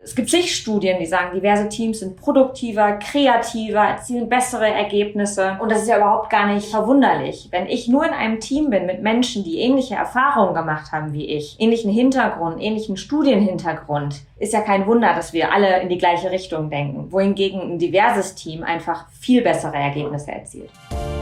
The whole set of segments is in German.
Es gibt zig Studien, die sagen, diverse Teams sind produktiver, kreativer, erzielen bessere Ergebnisse. Und das ist ja überhaupt gar nicht verwunderlich. Wenn ich nur in einem Team bin mit Menschen, die ähnliche Erfahrungen gemacht haben wie ich, ähnlichen Hintergrund, ähnlichen Studienhintergrund, ist ja kein Wunder, dass wir alle in die gleiche Richtung denken. Wohingegen ein diverses Team einfach viel bessere Ergebnisse erzielt.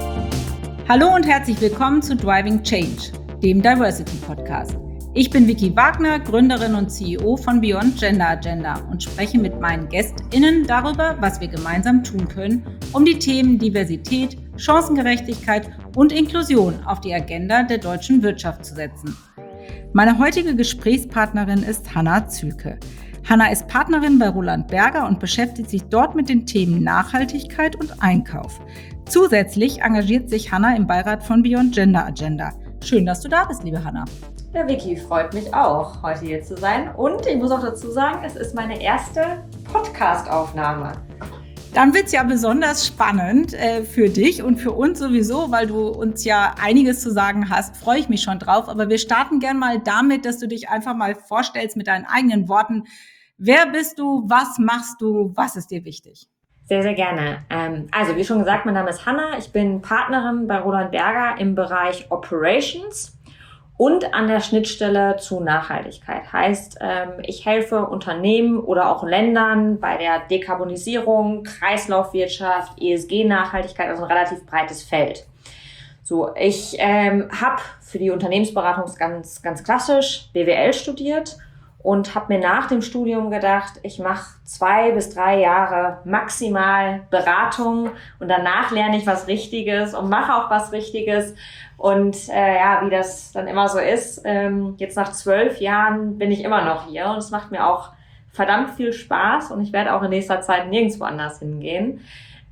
Hallo und herzlich willkommen zu Driving Change, dem Diversity Podcast. Ich bin Vicky Wagner, Gründerin und CEO von Beyond Gender Agenda und spreche mit meinen GästInnen darüber, was wir gemeinsam tun können, um die Themen Diversität, Chancengerechtigkeit und Inklusion auf die Agenda der deutschen Wirtschaft zu setzen. Meine heutige Gesprächspartnerin ist Hanna Zühlke. Hanna ist Partnerin bei Roland Berger und beschäftigt sich dort mit den Themen Nachhaltigkeit und Einkauf. Zusätzlich engagiert sich Hanna im Beirat von Beyond Gender Agenda. Schön, dass du da bist, liebe Hanna. Ja, Vicky, freut mich auch, heute hier zu sein. Und ich muss auch dazu sagen, es ist meine erste Podcast-Aufnahme. Dann wird es ja besonders spannend für dich und für uns sowieso, weil du uns ja einiges zu sagen hast. Freue ich mich schon drauf. Aber wir starten gern mal damit, dass du dich einfach mal vorstellst mit deinen eigenen Worten. Wer bist du? Was machst du? Was ist dir wichtig? Sehr, sehr gerne. Also, wie schon gesagt, mein Name ist Hanna. Ich bin Partnerin bei Roland Berger im Bereich Operations und an der Schnittstelle zu Nachhaltigkeit. Heißt, ich helfe Unternehmen oder auch Ländern bei der Dekarbonisierung, Kreislaufwirtschaft, ESG-Nachhaltigkeit, also ein relativ breites Feld. So, ich habe für die Unternehmensberatung ganz klassisch BWL studiert und habe mir nach dem Studium gedacht, ich mache 2 bis 3 Jahre maximal Beratung und danach lerne ich was Richtiges und mache auch was Richtiges. Und wie das dann immer so ist, jetzt nach 12 Jahren bin ich immer noch hier und es macht mir auch verdammt viel Spaß und ich werde auch in nächster Zeit nirgendwo anders hingehen.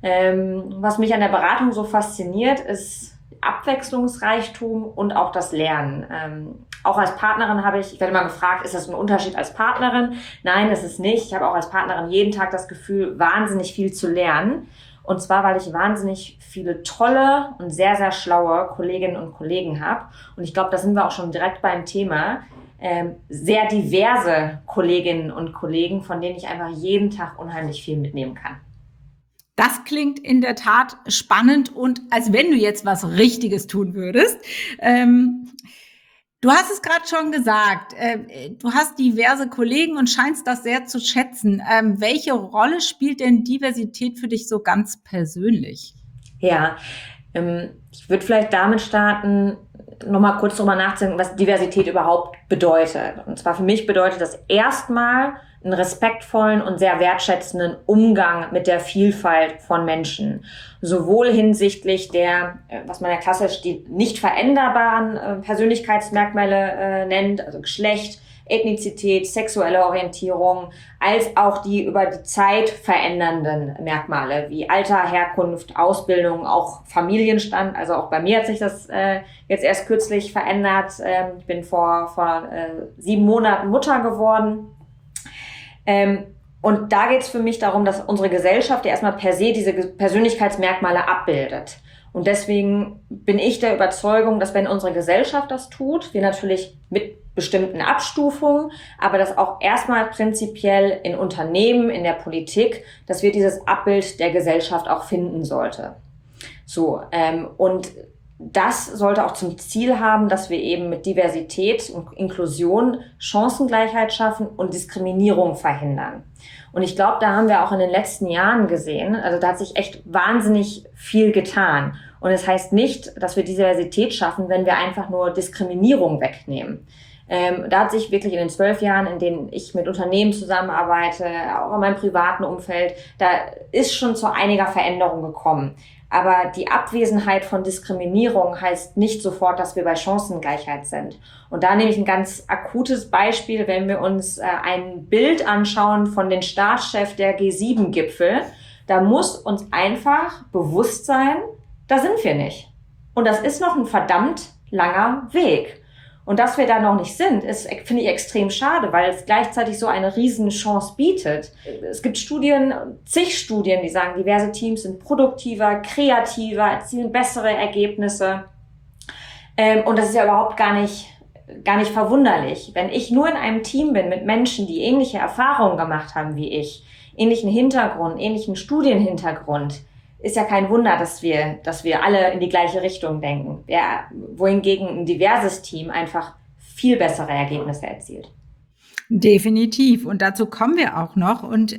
Was mich an der Beratung so fasziniert, ist Abwechslungsreichtum und auch das Lernen. Auch als Partnerin ich werde immer gefragt, ist das ein Unterschied als Partnerin? Nein, das ist nicht. Ich habe auch als Partnerin jeden Tag das Gefühl, wahnsinnig viel zu lernen. Und zwar, weil ich wahnsinnig viele tolle und sehr, sehr schlaue Kolleginnen und Kollegen habe. Und ich glaube, da sind wir auch schon direkt beim Thema. Sehr diverse Kolleginnen und Kollegen, von denen ich einfach jeden Tag unheimlich viel mitnehmen kann. Das klingt in der Tat spannend und als wenn du jetzt was Richtiges tun würdest. Du hast es gerade schon gesagt, du hast diverse Kollegen und scheinst das sehr zu schätzen. Welche Rolle spielt denn Diversität für dich so ganz persönlich? Ja, ich würde vielleicht damit starten, nochmal kurz drüber nachzudenken, was Diversität überhaupt bedeutet. Und zwar für mich bedeutet das erstmal einen respektvollen und sehr wertschätzenden Umgang mit der Vielfalt von Menschen. Sowohl hinsichtlich der, was man ja klassisch die nicht veränderbaren Persönlichkeitsmerkmale nennt, also Geschlecht, Ethnizität, sexuelle Orientierung, als auch die über die Zeit verändernden Merkmale wie Alter, Herkunft, Ausbildung, auch Familienstand. Also auch bei mir hat sich das jetzt erst kürzlich verändert. Ich bin vor 7 Monaten Mutter geworden. Und da geht es für mich darum, dass unsere Gesellschaft ja erstmal per se diese Persönlichkeitsmerkmale abbildet. Und deswegen bin ich der Überzeugung, dass wenn unsere Gesellschaft das tut, wir natürlich mit bestimmten Abstufungen, aber das auch erstmal prinzipiell in Unternehmen, in der Politik, dass wir dieses Abbild der Gesellschaft auch finden sollte. So, und das sollte auch zum Ziel haben, dass wir eben mit Diversität und Inklusion Chancengleichheit schaffen und Diskriminierung verhindern. Und ich glaube, da haben wir auch in den letzten Jahren gesehen, also da hat sich echt wahnsinnig viel getan. Und es heißt nicht, dass wir Diversität schaffen, wenn wir einfach nur Diskriminierung wegnehmen. Da hat sich wirklich in den 12 Jahren, in denen ich mit Unternehmen zusammenarbeite, auch in meinem privaten Umfeld, da ist schon zu einiger Veränderung gekommen. Aber die Abwesenheit von Diskriminierung heißt nicht sofort, dass wir bei Chancengleichheit sind. Und da nehme ich ein ganz akutes Beispiel, wenn wir uns ein Bild anschauen von den Staatschefs der G7-Gipfel. Da muss uns einfach bewusst sein, da sind wir nicht. Und das ist noch ein verdammt langer Weg. Und dass wir da noch nicht sind, finde ich extrem schade, weil es gleichzeitig so eine riesen Chance bietet. Es gibt zig Studien, die sagen, diverse Teams sind produktiver, kreativer, erzielen bessere Ergebnisse. Und das ist ja überhaupt gar nicht gar nicht verwunderlich. Wenn ich nur in einem Team bin mit Menschen, die ähnliche Erfahrungen gemacht haben wie ich, ähnlichen Hintergrund, ähnlichen Studienhintergrund, ist ja kein Wunder, dass wir alle in die gleiche Richtung denken. Ja, wohingegen ein diverses Team einfach viel bessere Ergebnisse erzielt. Definitiv. Und dazu kommen wir auch noch. Und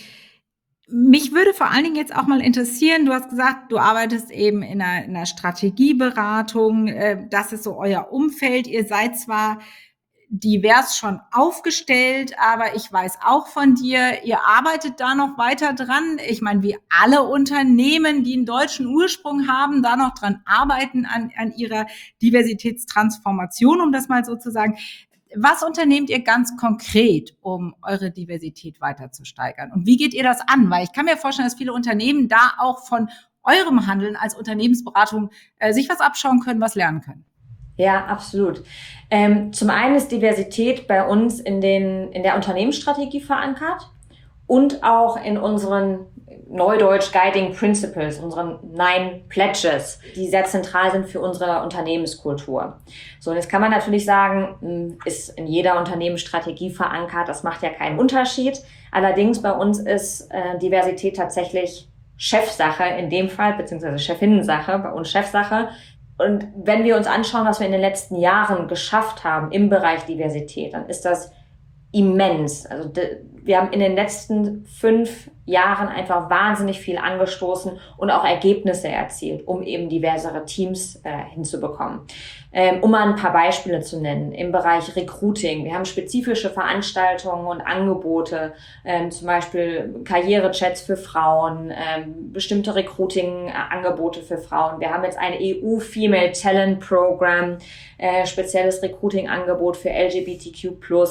mich würde vor allen Dingen jetzt auch mal interessieren, du hast gesagt, du arbeitest eben in einer Strategieberatung. Das ist so euer Umfeld. Ihr seid zwar divers schon aufgestellt, aber ich weiß auch von dir, ihr arbeitet da noch weiter dran. Ich meine, wie alle Unternehmen, die einen deutschen Ursprung haben, da noch dran arbeiten an ihrer Diversitätstransformation, um das mal so zu sagen. Was unternehmt ihr ganz konkret, um eure Diversität weiter zu steigern? Und wie geht ihr das an? Weil ich kann mir vorstellen, dass viele Unternehmen da auch von eurem Handeln als Unternehmensberatung sich was abschauen können, was lernen können. Ja, absolut. Zum einen ist Diversität bei uns in der Unternehmensstrategie verankert und auch in unseren Neudeutsch Guiding Principles, unseren 9 Pledges, die sehr zentral sind für unsere Unternehmenskultur. So, und jetzt kann man natürlich sagen, ist in jeder Unternehmensstrategie verankert, das macht ja keinen Unterschied. Allerdings bei uns ist Diversität tatsächlich Chefsache in dem Fall, beziehungsweise Chefinnensache, bei uns Chefsache. Und wenn wir uns anschauen, was wir in den letzten Jahren geschafft haben im Bereich Diversität, dann ist das immens. Also wir haben in den letzten 5 Jahren einfach wahnsinnig viel angestoßen und auch Ergebnisse erzielt, um eben diversere Teams hinzubekommen. Um mal ein paar Beispiele zu nennen, im Bereich Recruiting. Wir haben spezifische Veranstaltungen und Angebote, zum Beispiel Karrierechats für Frauen, bestimmte Recruiting-Angebote für Frauen. Wir haben jetzt ein EU Female Talent Program, spezielles Recruiting-Angebot für LGBTQ+.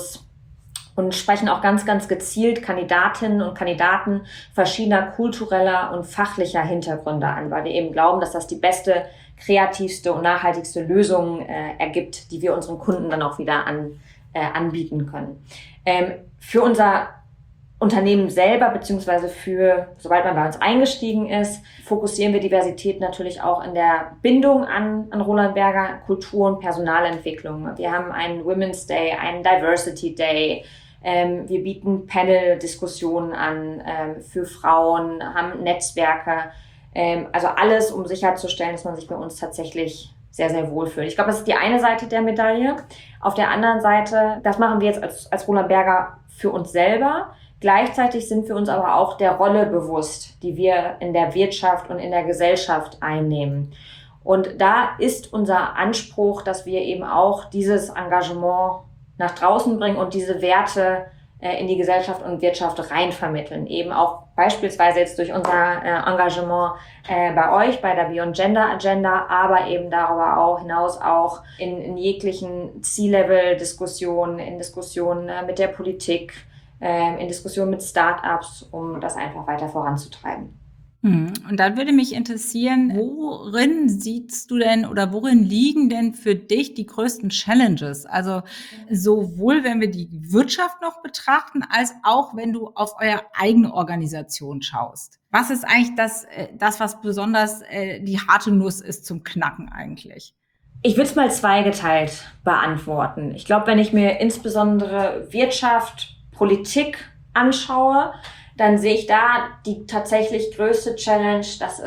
Und sprechen auch ganz, ganz gezielt Kandidatinnen und Kandidaten verschiedener kultureller und fachlicher Hintergründe an, weil wir eben glauben, dass das die beste, kreativste und nachhaltigste Lösung ergibt, die wir unseren Kunden dann auch wieder anbieten können. Für unser Unternehmen selber, beziehungsweise sobald man bei uns eingestiegen ist, fokussieren wir Diversität natürlich auch in der Bindung an Roland Berger, Kultur- und Personalentwicklung. Wir haben einen Women's Day, einen Diversity Day. Wir bieten Panel-Diskussionen an für Frauen, haben Netzwerke. Also alles, um sicherzustellen, dass man sich bei uns tatsächlich sehr, sehr wohlfühlt. Ich glaube, das ist die eine Seite der Medaille. Auf der anderen Seite, das machen wir jetzt als Roland Berger für uns selber. Gleichzeitig sind wir uns aber auch der Rolle bewusst, die wir in der Wirtschaft und in der Gesellschaft einnehmen. Und da ist unser Anspruch, dass wir eben auch dieses Engagement nach draußen bringen und diese Werte in die Gesellschaft und Wirtschaft rein vermitteln. Eben auch beispielsweise jetzt durch unser Engagement bei euch, bei der Beyond Gender Agenda, aber eben darüber auch hinaus auch in jeglichen C-Level-Diskussionen, in Diskussionen mit der Politik, in Diskussionen mit Start-ups, um das einfach weiter voranzutreiben. Und dann würde mich interessieren, worin siehst du denn oder worin liegen denn für dich die größten Challenges? Also sowohl, wenn wir die Wirtschaft noch betrachten, als auch, wenn du auf eure eigene Organisation schaust. Was ist eigentlich das was besonders die harte Nuss ist zum Knacken eigentlich? Ich würde es mal zweigeteilt beantworten. Ich glaube, wenn ich mir insbesondere Wirtschaft, Politik anschaue, dann sehe ich da die tatsächlich größte Challenge,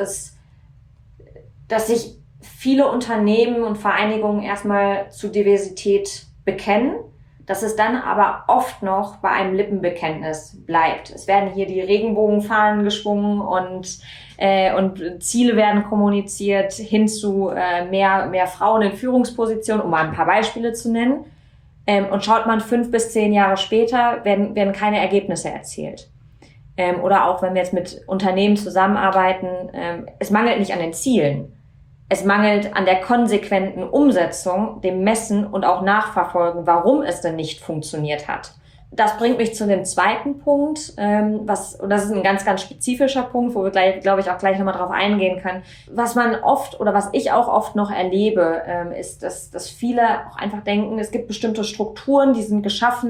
dass sich viele Unternehmen und Vereinigungen erstmal zu Diversität bekennen, dass es dann aber oft noch bei einem Lippenbekenntnis bleibt. Es werden hier die Regenbogenfahnen geschwungen und Ziele werden kommuniziert hin zu mehr Frauen in Führungspositionen, um mal ein paar Beispiele zu nennen. Und schaut man 5 bis 10 Jahre später, werden keine Ergebnisse erzielt. Oder auch wenn wir jetzt mit Unternehmen zusammenarbeiten, es mangelt nicht an den Zielen. Es mangelt an der konsequenten Umsetzung, dem Messen und auch Nachverfolgen, warum es denn nicht funktioniert hat. Das bringt mich zu dem zweiten Punkt, und das ist ein ganz, ganz spezifischer Punkt, wo wir glaube ich, auch gleich nochmal drauf eingehen können. Was man oft oder was ich auch oft noch erlebe, ist, dass viele auch einfach denken, es gibt bestimmte Strukturen, die sind geschaffen,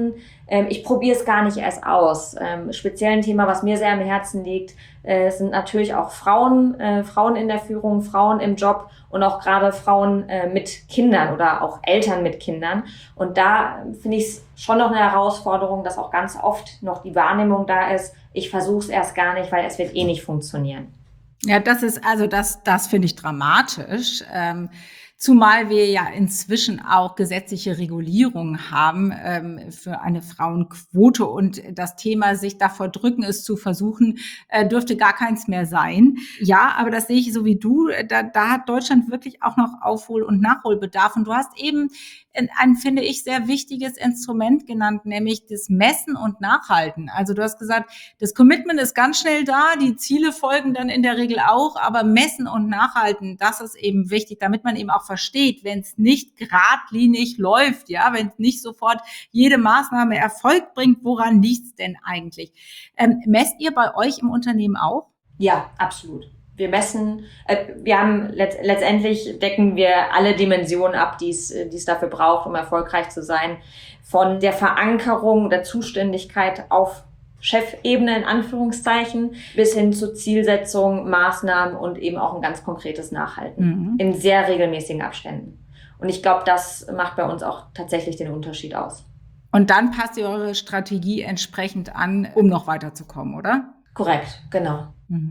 Ich probiere es gar nicht erst aus. Speziell ein Thema, was mir sehr am Herzen liegt, sind natürlich auch Frauen in der Führung, Frauen im Job und auch gerade Frauen mit Kindern oder auch Eltern mit Kindern. Und da finde ich es schon noch eine Herausforderung, dass auch ganz oft noch die Wahrnehmung da ist, ich versuche es erst gar nicht, weil es wird eh nicht funktionieren. Ja, das finde ich dramatisch. Zumal wir ja inzwischen auch gesetzliche Regulierungen haben für eine Frauenquote und das Thema sich davor drücken, es zu versuchen, dürfte gar keins mehr sein. Ja, aber das sehe ich so wie du. Da hat Deutschland wirklich auch noch Aufhol- und Nachholbedarf. Und du hast eben ein, finde ich, sehr wichtiges Instrument genannt, nämlich das Messen und Nachhalten. Also du hast gesagt, das Commitment ist ganz schnell da, die Ziele folgen dann in der Regel auch, aber Messen und Nachhalten, das ist eben wichtig, damit man eben auch versteht, wenn es nicht geradlinig läuft, ja, wenn nicht sofort jede Maßnahme Erfolg bringt, woran liegt's denn eigentlich? Messt ihr bei euch im Unternehmen auch? Ja, absolut. Wir messen, wir haben letztendlich decken wir alle Dimensionen ab, die es dafür braucht, um erfolgreich zu sein. Von der Verankerung der Zuständigkeit auf Chefebene in Anführungszeichen bis hin zu Zielsetzung, Maßnahmen und eben auch ein ganz konkretes Nachhalten in sehr regelmäßigen Abständen. Und ich glaube, das macht bei uns auch tatsächlich den Unterschied aus. Und dann passt ihr eure Strategie entsprechend an, um noch weiterzukommen, oder? Korrekt, genau.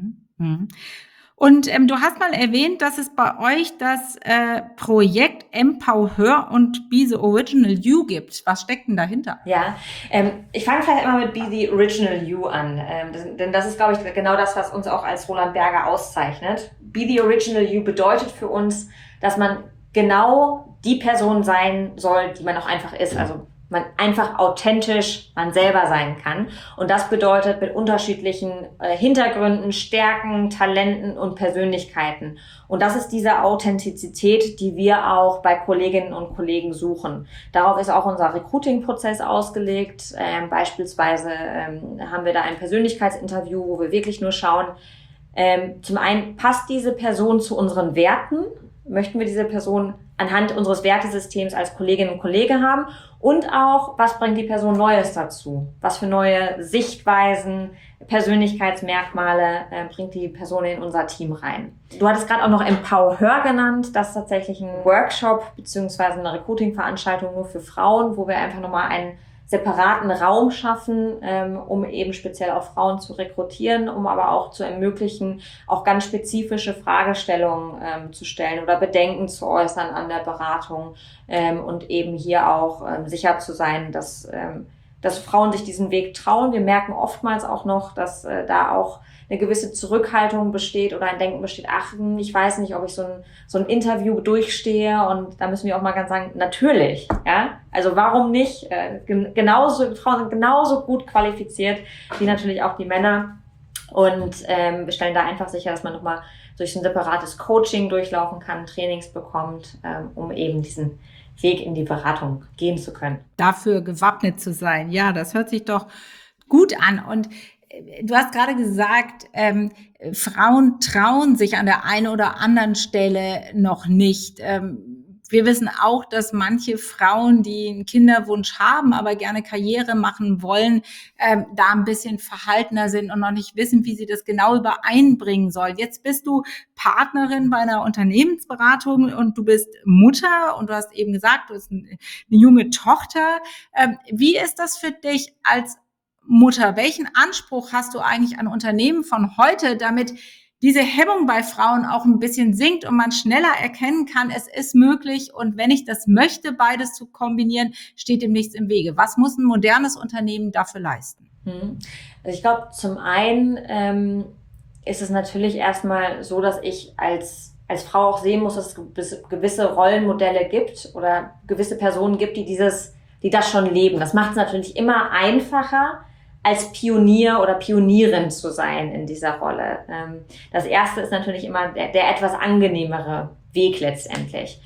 Und du hast mal erwähnt, dass es bei euch das Projekt Empower und Be the Original You gibt. Was steckt denn dahinter? Ja, ich fange vielleicht immer mit Be the Original You an, denn das ist, glaube ich, genau das, was uns auch als Roland Berger auszeichnet. Be the Original You bedeutet für uns, dass man genau die Person sein soll, die man auch einfach ist. Also man einfach authentisch man selber sein kann. Und das bedeutet mit unterschiedlichen Hintergründen, Stärken, Talenten und Persönlichkeiten. Und das ist diese Authentizität, die wir auch bei Kolleginnen und Kollegen suchen. Darauf ist auch unser Recruiting-Prozess ausgelegt. Beispielsweise haben wir da ein Persönlichkeitsinterview, wo wir wirklich nur schauen, zum einen, passt diese Person zu unseren Werten? Möchten wir diese Person anhand unseres Wertesystems als Kolleginnen und Kollege haben? Und auch, was bringt die Person Neues dazu? Was für neue Sichtweisen, Persönlichkeitsmerkmale bringt die Person in unser Team rein? Du hattest gerade auch noch Empower genannt. Das ist tatsächlich ein Workshop beziehungsweise eine Recruiting-Veranstaltung nur für Frauen, wo wir einfach nochmal einen separaten Raum schaffen, um eben speziell auch Frauen zu rekrutieren, um aber auch zu ermöglichen, auch ganz spezifische Fragestellungen zu stellen oder Bedenken zu äußern an der Beratung und eben hier auch sicher zu sein, dass Frauen sich diesen Weg trauen. Wir merken oftmals auch noch, dass da auch eine gewisse Zurückhaltung besteht oder ein Denken besteht, ach, ich weiß nicht, ob ich so ein Interview durchstehe, und da müssen wir auch mal ganz sagen, natürlich, ja, also warum nicht, Frauen sind genauso gut qualifiziert wie natürlich auch die Männer, und wir stellen da einfach sicher, dass man nochmal durch ein separates Coaching durchlaufen kann, Trainings bekommt, um eben diesen Weg in die Beratung gehen zu können. Dafür gewappnet zu sein, ja, das hört sich doch gut an. Und du hast gerade gesagt, Frauen trauen sich an der einen oder anderen Stelle noch nicht. Wir wissen auch, dass manche Frauen, die einen Kinderwunsch haben, aber gerne Karriere machen wollen, da ein bisschen verhaltener sind und noch nicht wissen, wie sie das genau übereinbringen sollen. Jetzt bist du Partnerin bei einer Unternehmensberatung und du bist Mutter und du hast eben gesagt, du hast eine junge Tochter. Wie ist das für dich als Mutter? Welchen Anspruch hast du eigentlich an Unternehmen von heute, damit diese Hemmung bei Frauen auch ein bisschen sinkt und man schneller erkennen kann, es ist möglich, und wenn ich das möchte, beides zu kombinieren, steht dem nichts im Wege. Was muss ein modernes Unternehmen dafür leisten? Also ich glaube, zum einen ist es natürlich erstmal so, dass ich als Frau auch sehen muss, dass es gewisse Rollenmodelle gibt oder gewisse Personen gibt, die das schon leben. Das macht es natürlich immer einfacher, als Pionier oder Pionierin zu sein in dieser Rolle. Das erste ist natürlich immer der etwas angenehmere Weg letztendlich.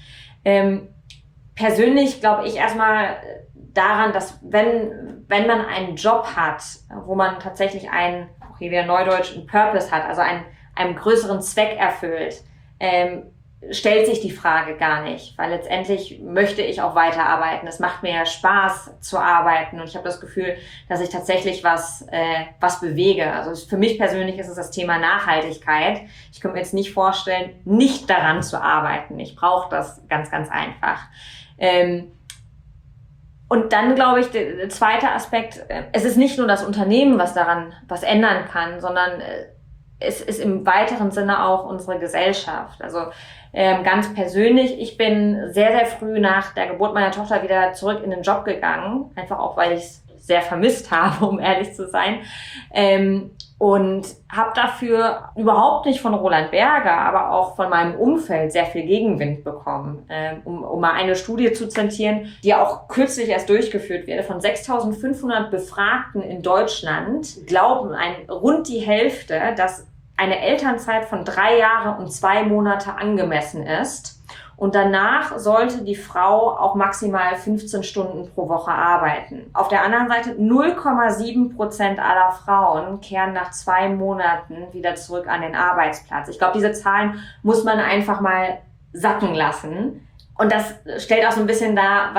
Persönlich glaube ich erstmal daran, dass wenn man einen Job hat, wo man tatsächlich wieder Neudeutsch, einen Purpose hat, also einen größeren Zweck erfüllt, stellt sich die Frage gar nicht, weil letztendlich möchte ich auch weiterarbeiten. Es macht mir ja Spaß zu arbeiten und ich habe das Gefühl, dass ich tatsächlich was bewege. Also für mich persönlich ist es das Thema Nachhaltigkeit. Ich könnte mir jetzt nicht vorstellen, nicht daran zu arbeiten. Ich brauche das ganz, ganz einfach. Und dann glaube ich, der zweite Aspekt, es ist nicht nur das Unternehmen, was daran was ändern kann, sondern es ist im weiteren Sinne auch unsere Gesellschaft. Also ganz persönlich, ich bin sehr, sehr früh nach der Geburt meiner Tochter wieder zurück in den Job gegangen, einfach auch, weil ich es sehr vermisst habe, um ehrlich zu sein. Und habe dafür überhaupt nicht von Roland Berger, aber auch von meinem Umfeld sehr viel Gegenwind bekommen. Um mal eine Studie zu zitieren, die auch kürzlich erst durchgeführt wurde, von 6.500 Befragten in Deutschland glauben rund die Hälfte, dass eine Elternzeit von 3 Jahre und 2 Monate angemessen ist. Und danach sollte die Frau auch maximal 15 Stunden pro Woche arbeiten. Auf der anderen Seite 0,7% aller Frauen kehren nach 2 Monaten wieder zurück an den Arbeitsplatz. Ich glaube, diese Zahlen muss man einfach mal sacken lassen. Und das stellt auch so ein bisschen dar,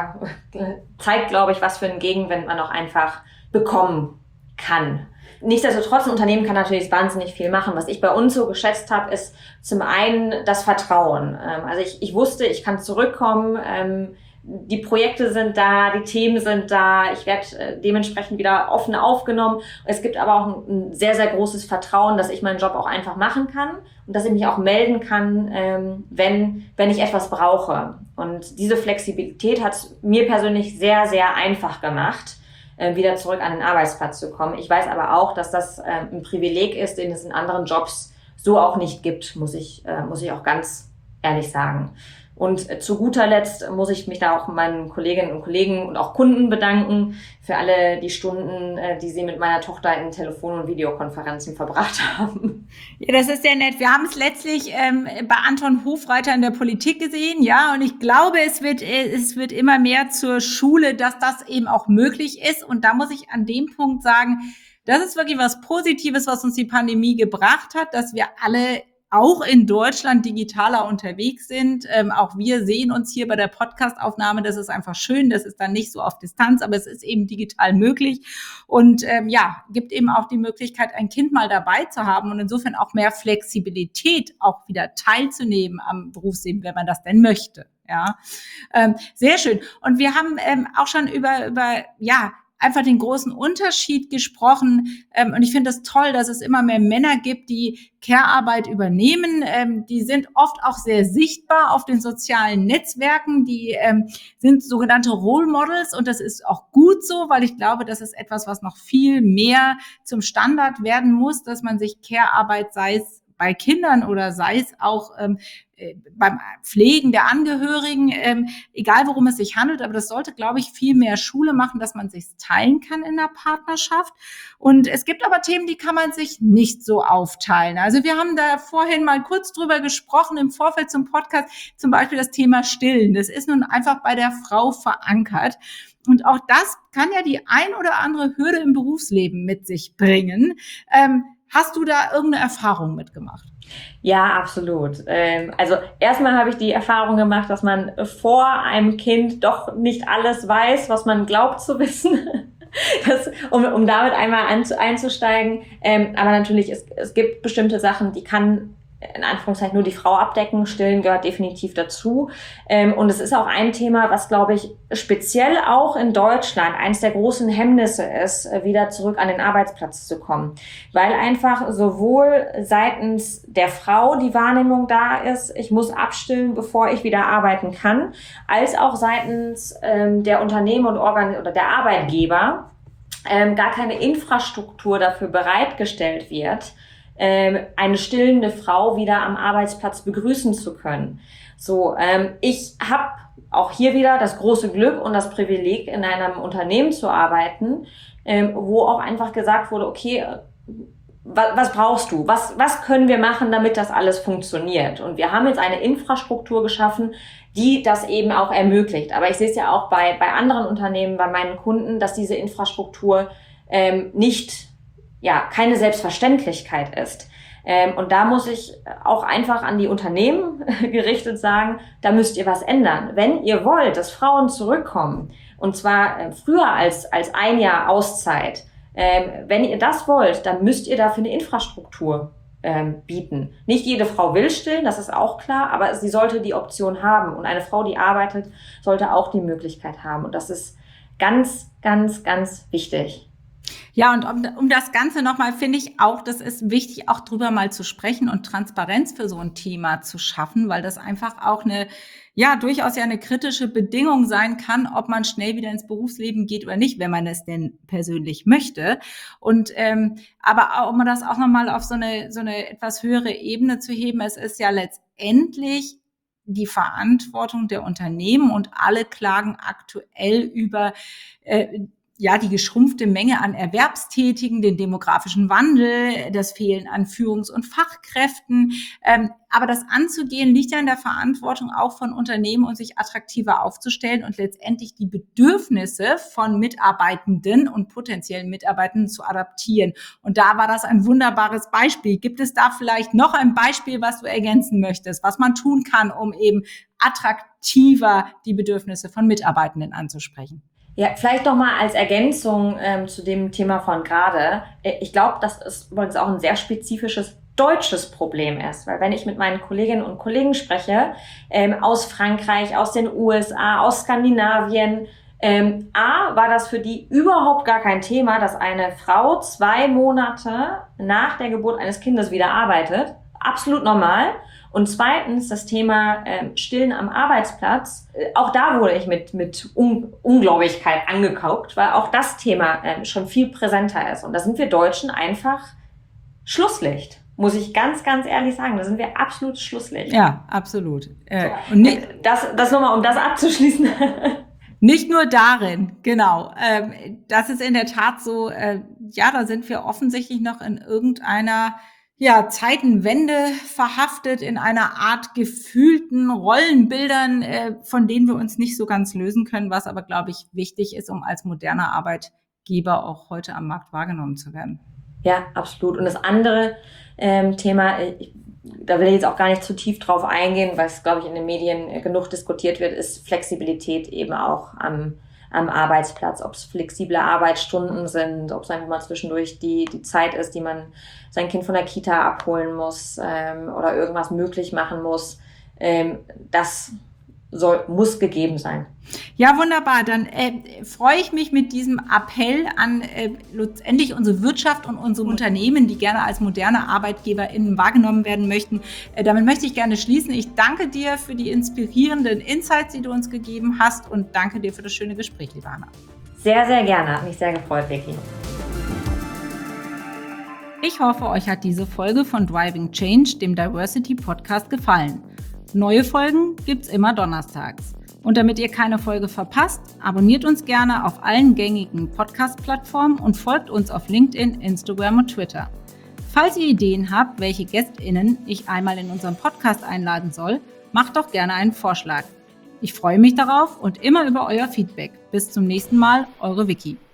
zeigt, glaube ich, was für einen Gegenwind man auch einfach bekommen kann. Nichtsdestotrotz, ein Unternehmen kann natürlich wahnsinnig viel machen. Was ich bei uns so geschätzt habe, ist zum einen das Vertrauen. Also ich wusste, ich kann zurückkommen, die Projekte sind da, die Themen sind da, ich werde dementsprechend wieder offen aufgenommen. Es gibt aber auch ein sehr, sehr großes Vertrauen, dass ich meinen Job auch einfach machen kann und dass ich mich auch melden kann, wenn ich etwas brauche. Und diese Flexibilität hat es mir persönlich sehr, sehr einfach gemacht, wieder zurück an den Arbeitsplatz zu kommen. Ich weiß aber auch, dass das ein Privileg ist, den es in anderen Jobs so auch nicht gibt, muss ich auch ganz ehrlich sagen. Und zu guter Letzt muss ich mich da auch meinen Kolleginnen und Kollegen und auch Kunden bedanken für alle die Stunden, die sie mit meiner Tochter in Telefon- und Videokonferenzen verbracht haben. Ja, das ist sehr nett. Wir haben es letztlich bei Anton Hofreiter in der Politik gesehen, ja, und ich glaube, es wird immer mehr zur Schule, dass das eben auch möglich ist. Und da muss ich an dem Punkt sagen, das ist wirklich was Positives, was uns die Pandemie gebracht hat, dass wir alle auch in Deutschland digitaler unterwegs sind. Auch wir sehen uns hier bei der Podcast-Aufnahme. Das ist einfach schön. Das ist dann nicht so auf Distanz, aber es ist eben digital möglich. Und gibt eben auch die Möglichkeit, ein Kind mal dabei zu haben und insofern auch mehr Flexibilität, auch wieder teilzunehmen am Berufsleben, wenn man das denn möchte. Ja, sehr schön. Und wir haben auch schon über einfach den großen Unterschied gesprochen. Und ich finde es toll, dass es immer mehr Männer gibt, die Care-Arbeit übernehmen. Die sind oft auch sehr sichtbar auf den sozialen Netzwerken. Die sind sogenannte Role Models. Und das ist auch gut so, weil ich glaube, das ist etwas, was noch viel mehr zum Standard werden muss, dass man sich Care-Arbeit, sei es bei Kindern oder sei es auch beim Pflegen der Angehörigen, egal worum es sich handelt, aber das sollte, glaube ich, viel mehr Schule machen, dass man sich teilen kann in der Partnerschaft. Und es gibt aber Themen, die kann man sich nicht so aufteilen. Also wir haben da vorhin mal kurz drüber gesprochen im Vorfeld zum Podcast, zum Beispiel das Thema Stillen. Das ist nun einfach bei der Frau verankert. Und auch das kann ja die ein oder andere Hürde im Berufsleben mit sich bringen. Hast du da irgendeine Erfahrung mitgemacht? Ja, absolut. Also erstmal habe ich die Erfahrung gemacht, dass man vor einem Kind doch nicht alles weiß, was man glaubt zu wissen. Um damit einmal einzusteigen. Aber natürlich, es gibt bestimmte Sachen, die kann in Anführungszeichen nur die Frau abdecken. Stillen gehört definitiv dazu. Und es ist auch ein Thema, was, glaube ich, speziell auch in Deutschland eines der großen Hemmnisse ist, wieder zurück an den Arbeitsplatz zu kommen. Weil einfach sowohl seitens der Frau die Wahrnehmung da ist, ich muss abstillen, bevor ich wieder arbeiten kann, als auch seitens der Unternehmen oder der Arbeitgeber gar keine Infrastruktur dafür bereitgestellt wird, eine stillende Frau wieder am Arbeitsplatz begrüßen zu können. So, ich habe auch hier wieder das große Glück und das Privileg, in einem Unternehmen zu arbeiten, wo auch einfach gesagt wurde, okay, was brauchst du? Was können wir machen, damit das alles funktioniert? Und wir haben jetzt eine Infrastruktur geschaffen, die das eben auch ermöglicht. Aber ich sehe es ja auch bei anderen Unternehmen, bei meinen Kunden, dass diese Infrastruktur keine Selbstverständlichkeit ist. Und da muss ich auch einfach an die Unternehmen gerichtet sagen, da müsst ihr was ändern. Wenn ihr wollt, dass Frauen zurückkommen, und zwar früher als ein Jahr Auszeit, wenn ihr das wollt, dann müsst ihr dafür eine Infrastruktur bieten. Nicht jede Frau will stillen, das ist auch klar, aber sie sollte die Option haben. Und eine Frau, die arbeitet, sollte auch die Möglichkeit haben. Und das ist ganz, ganz, ganz wichtig. Ja, und um das Ganze nochmal, finde ich auch, das ist wichtig, auch drüber mal zu sprechen und Transparenz für so ein Thema zu schaffen, weil das einfach auch durchaus eine kritische Bedingung sein kann, ob man schnell wieder ins Berufsleben geht oder nicht, wenn man es denn persönlich möchte. Und aber auch, um das auch nochmal auf so eine etwas höhere Ebene zu heben, es ist ja letztendlich die Verantwortung der Unternehmen, und alle klagen aktuell über die geschrumpfte Menge an Erwerbstätigen, den demografischen Wandel, das Fehlen an Führungs- und Fachkräften. Aber das anzugehen, liegt ja in der Verantwortung auch von Unternehmen, und sich attraktiver aufzustellen und letztendlich die Bedürfnisse von Mitarbeitenden und potenziellen Mitarbeitenden zu adaptieren. Und da war das ein wunderbares Beispiel. Gibt es da vielleicht noch ein Beispiel, was du ergänzen möchtest, was man tun kann, um eben attraktiver die Bedürfnisse von Mitarbeitenden anzusprechen? Ja, vielleicht noch mal als Ergänzung zu dem Thema von gerade. Ich glaube, dass es übrigens auch ein sehr spezifisches deutsches Problem ist, weil wenn ich mit meinen Kolleginnen und Kollegen spreche, aus Frankreich, aus den USA, aus Skandinavien, war das für die überhaupt gar kein Thema, dass eine Frau 2 Monate nach der Geburt eines Kindes wieder arbeitet. Absolut normal. Und zweitens das Thema Stillen am Arbeitsplatz. Auch da wurde ich mit Ungläubigkeit angekauft, weil auch das Thema schon viel präsenter ist. Und da sind wir Deutschen einfach Schlusslicht. Muss ich ganz, ganz ehrlich sagen. Da sind wir absolut Schlusslicht. Ja, absolut. Und das nochmal, um das abzuschließen. Nicht nur darin, genau. Das ist in der Tat so, da sind wir offensichtlich noch in irgendeiner Zeitenwende verhaftet, in einer Art gefühlten Rollenbildern, von denen wir uns nicht so ganz lösen können, was aber, glaube ich, wichtig ist, um als moderner Arbeitgeber auch heute am Markt wahrgenommen zu werden. Ja, absolut. Und das andere Thema, da will ich jetzt auch gar nicht zu tief drauf eingehen, weil es, glaube ich, in den Medien genug diskutiert wird, ist Flexibilität eben auch am Arbeitsplatz, ob es flexible Arbeitsstunden sind, ob es einfach mal zwischendurch die Zeit ist, die man sein Kind von der Kita abholen muss oder irgendwas möglich machen muss. Das muss gegeben sein. Ja, wunderbar. Dann freue ich mich mit diesem Appell an letztendlich unsere Wirtschaft und unsere Unternehmen, die gerne als moderne ArbeitgeberInnen wahrgenommen werden möchten. Damit möchte ich gerne schließen. Ich danke dir für die inspirierenden Insights, die du uns gegeben hast, und danke dir für das schöne Gespräch, liebe Hanna. Sehr, sehr gerne. Hat mich sehr gefreut, Vicky. Ich hoffe, euch hat diese Folge von Driving Change, dem Diversity Podcast, gefallen. Neue Folgen gibt's immer donnerstags. Und damit ihr keine Folge verpasst, abonniert uns gerne auf allen gängigen Podcast-Plattformen und folgt uns auf LinkedIn, Instagram und Twitter. Falls ihr Ideen habt, welche GästInnen ich einmal in unserem Podcast einladen soll, macht doch gerne einen Vorschlag. Ich freue mich darauf und immer über euer Feedback. Bis zum nächsten Mal, eure Vicky.